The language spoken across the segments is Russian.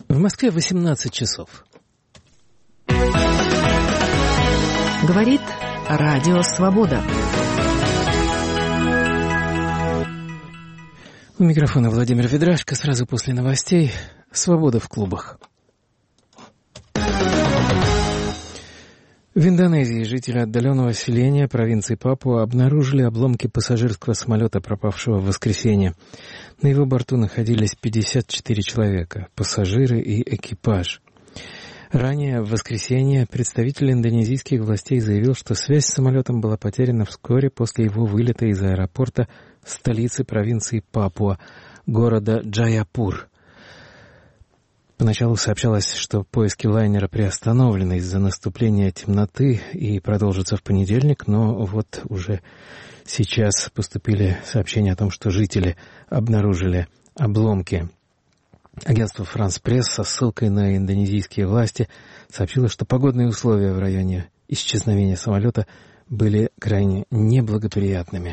В Москве 18 часов. Говорит Радио Свобода. У микрофона Владимир Ведрашко. Сразу после новостей «Свобода в клубах». В Индонезии жители отдаленного селения провинции Папуа обнаружили обломки пассажирского самолета, пропавшего в воскресенье. На его борту находились 54 человека, пассажиры и экипаж. Ранее, в воскресенье, представитель индонезийских властей заявил, что связь с самолетом была потеряна вскоре после его вылета из аэропорта столицы провинции Папуа, города Джаяпур. Поначалу сообщалось, что поиски лайнера приостановлены из-за наступления темноты и продолжатся в понедельник, но вот уже сейчас поступили сообщения о том, что жители обнаружили обломки. Агентство «Франс Пресс» со ссылкой на индонезийские власти сообщило, что погодные условия в районе исчезновения самолета были крайне неблагоприятными.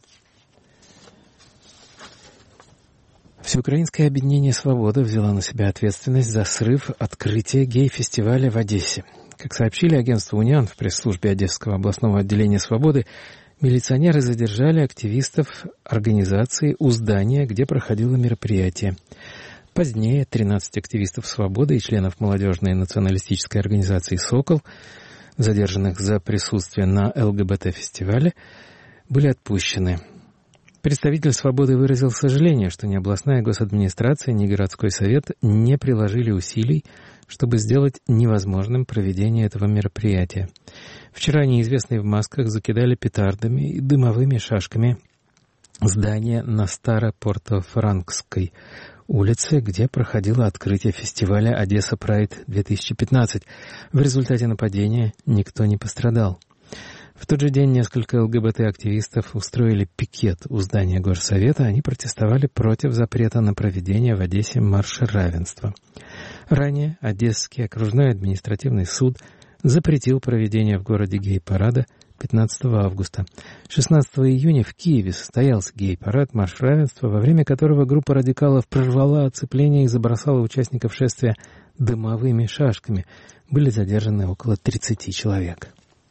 Всеукраинское объединение «Свобода» взяло на себя ответственность за срыв открытия гей-фестиваля в Одессе. Как сообщили агентству «Униан» в пресс-службе Одесского областного отделения «Свободы», милиционеры задержали активистов организации у здания, где проходило мероприятие. Позднее 13 активистов «Свободы» и членов молодежной националистической организации «Сокол», задержанных за присутствие на ЛГБТ-фестивале, были отпущены. Представитель «Свободы» выразил сожаление, что ни областная госадминистрация, ни городской совет не приложили усилий, чтобы сделать невозможным проведение этого мероприятия. Вчера неизвестные в масках закидали петардами и дымовыми шашками здание на Старо-Порто-Франкской улице, где проходило открытие фестиваля «Одесса Прайд-2015». В результате нападения никто не пострадал. В тот же день несколько ЛГБТ-активистов устроили пикет у здания Горсовета. Они протестовали против запрета на проведение в Одессе марша равенства. Ранее Одесский окружной административный суд запретил проведение в городе гей-парада 15 августа. 16 июня в Киеве состоялся гей-парад «Марш равенства», во время которого группа радикалов прорвала оцепление и забросала участников шествия дымовыми шашками. Были задержаны около 30 человек.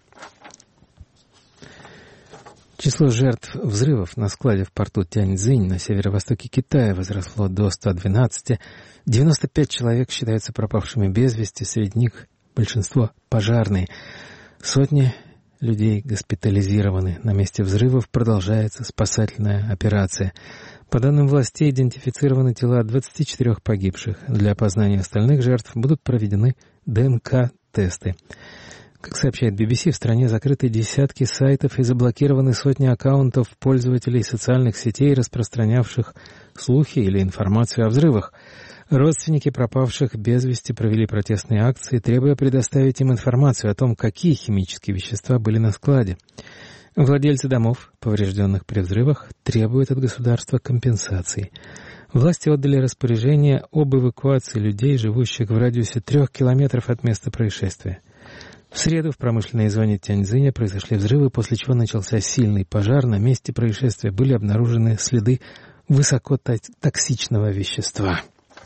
Число жертв взрывов на складе в порту Тяньцзинь на северо-востоке Китая возросло до 112. 95 человек считаются пропавшими без вести, среди них большинство пожарные. Сотни людей госпитализированы. На месте взрывов продолжается спасательная операция. По данным властей, идентифицированы тела 24 погибших. Для опознания остальных жертв будут проведены ДНК-тесты. Как сообщает BBC, в стране закрыты десятки сайтов и заблокированы сотни аккаунтов пользователей социальных сетей, распространявших слухи или информацию о взрывах. Родственники пропавших без вести провели протестные акции, требуя предоставить им информацию о том, какие химические вещества были на складе. Владельцы домов, поврежденных при взрывах, требуют от государства компенсации. Власти отдали распоряжение об эвакуации людей, живущих в радиусе 3 километров от места происшествия. В среду в промышленной зоне Тяньцзиня произошли взрывы, после чего начался сильный пожар. На месте происшествия были обнаружены следы высокотоксичного вещества.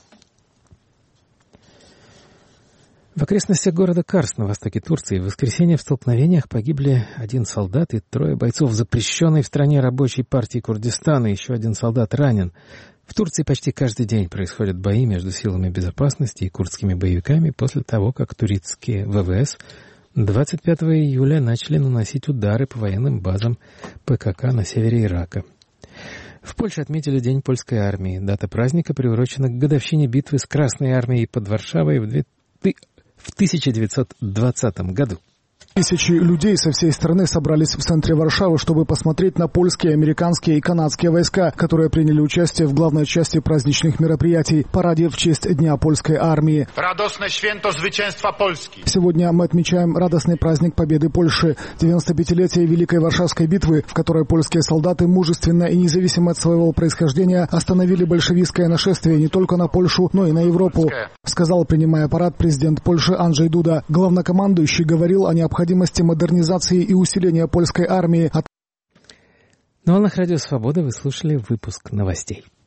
В окрестностях города Карс на востоке Турции в воскресенье в столкновениях погибли 1 солдат и 3 бойцов запрещенной в стране рабочей партии Курдистана. Еще 1 солдат ранен. В Турции почти каждый день происходят бои между силами безопасности и курдскими боевиками после того, как турецкие ВВС 25 июля начали наносить удары по военным базам ПКК на севере Ирака. В Польше отметили День польской армии. Дата праздника приурочена к годовщине битвы с Красной армией под Варшавой в 1920 году. Тысячи людей со всей страны собрались в центре Варшавы, чтобы посмотреть на польские, американские и канадские войска, которые приняли участие в главной части праздничных мероприятий – параде в честь Дня польской армии. Радостное święto zwycięstwa Polski. Сегодня мы отмечаем радостный праздник победы Польши, 95-летие Великой Варшавской битвы, в которой польские солдаты мужественно и независимо от своего происхождения остановили большевистское нашествие не только на Польшу, но и на Европу, сказал, принимая парад, президент Польши Анджей Дуда. Главнокомандующий говорил о необходимости модернизации и усиления польской армии. На волнах Радио Свобода вы слушали выпуск новостей.